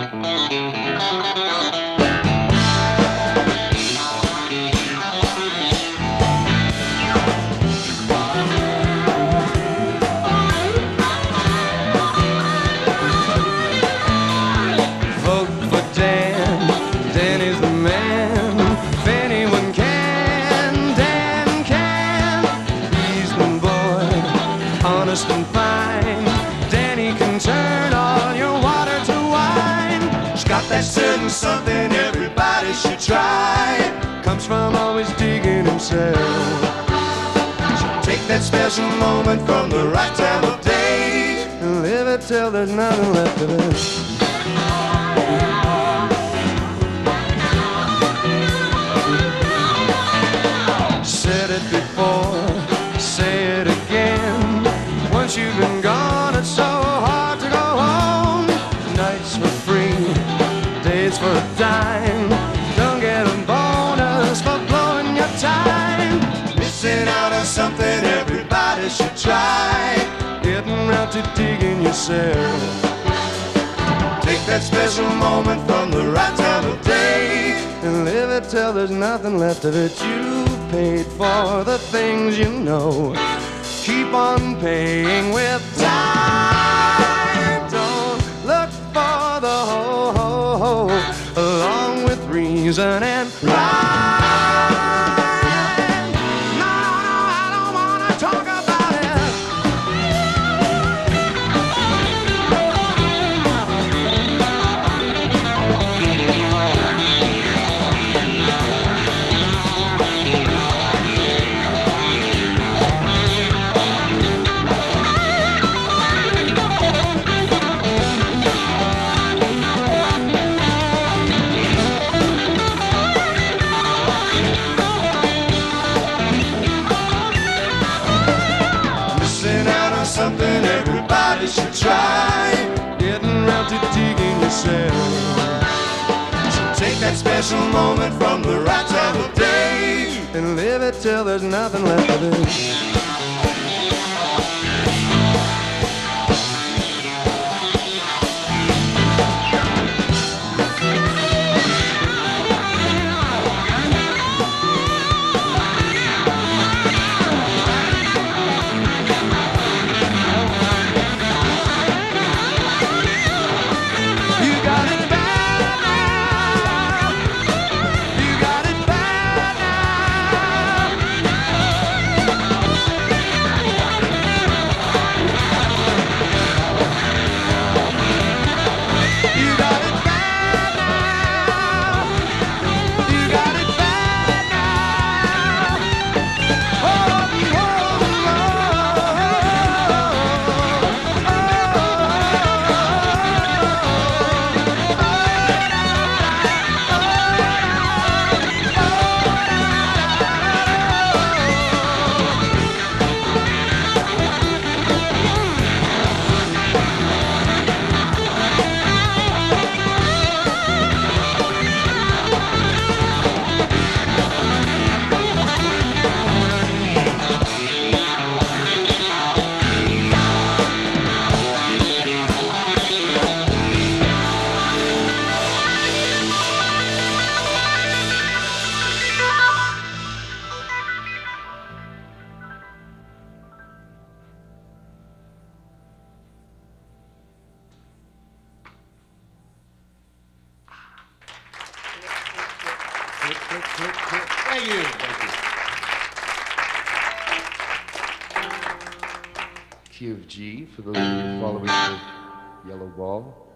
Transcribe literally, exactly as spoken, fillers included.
And fine, Danny can turn all your water to wine. She's got that certain something everybody should try. Comes from always digging himself. She'll take that special moment from the right time of day and live it till there's nothing left of it. Said it before, say it again. Once you've been gone, it's so hard to go home. Nights for free, days for a dime. Don't get a bonus for blowing your time. Missing out on something everybody should try. Getting round to digging yourself. Take that special moment from the right time of day and live it till there's nothing left of it. You've paid for the things you know. Keep on paying with time. Don't look for the ho-ho-ho, along with reason and rhyme. No, no, I don't wanna talk about it. Something everybody should try. Getting round to digging yourself. So take that special moment from the right time of day and live it till there's nothing left of it. Thank you. Thank you. Key of G for those of you following the yellow ball.